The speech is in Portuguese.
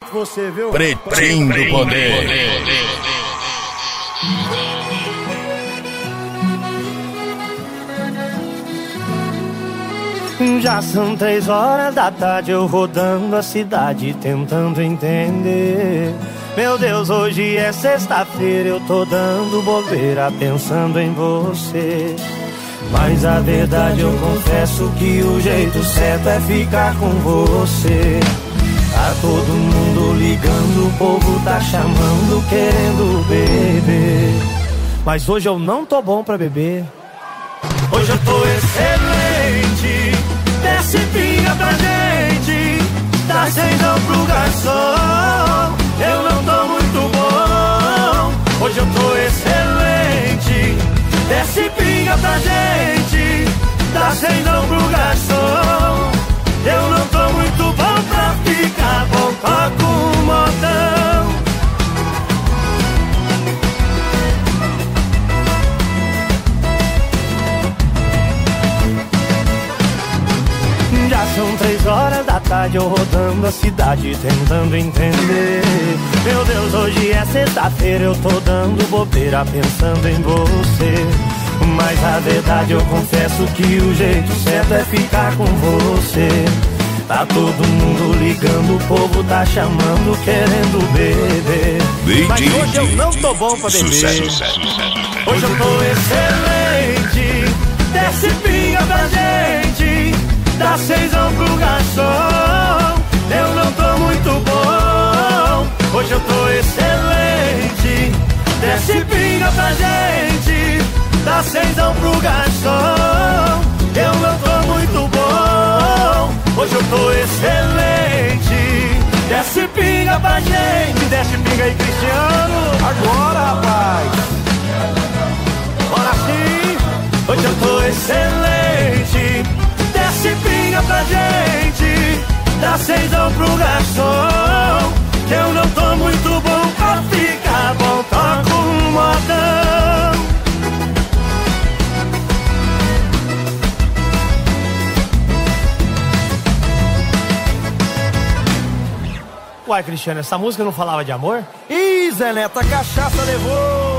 você, viu? Pretinho do Poder. Já são 3 horas da tarde, eu rodando a cidade tentando entender. Meu Deus, hoje é sexta-feira, eu tô dando bobeira pensando em você. Mas a verdade eu confesso que o jeito certo é ficar com você. Tá todo mundo ligando, o povo tá chamando, querendo beber. Mas hoje eu não tô bom pra beber. Hoje eu tô excelente, desce pinga pra gente, dá 6 pro garçom. Eu não tô muito bom. Hoje eu tô excelente, desce pinga pra gente, dá 6 pro garçom. Eu não tô muito bom pra ficar bom, toco um modão. Já são 3 horas da tarde, eu rodando a cidade tentando entender. Meu Deus, hoje é sexta-feira, eu tô dando bobeira pensando em você. Mas a verdade eu confesso que o jeito certo é ficar com você. Tá todo mundo ligando, o povo tá chamando, querendo beber. Mas hoje eu não tô bom pra beber. Hoje eu tô excelente, desce pinga pra gente, dá 6 pro garçom. Eu não tô muito bom. Hoje eu tô excelente, desce pinga pra gente, dá 6 pro garçom. Eu não tô muito bom. Hoje eu tô excelente, desce pinga pra gente, desce pinga aí, Cristiano. Agora, rapaz. Bora sim. Hoje eu tô excelente, desce pinga pra gente, dá 6 pro garçom. Eu não tô muito bom pra ficar bom, toco um modão. Uai, Cristiano, essa música não falava de amor? Ih, Zé Neto, a cachaça levou.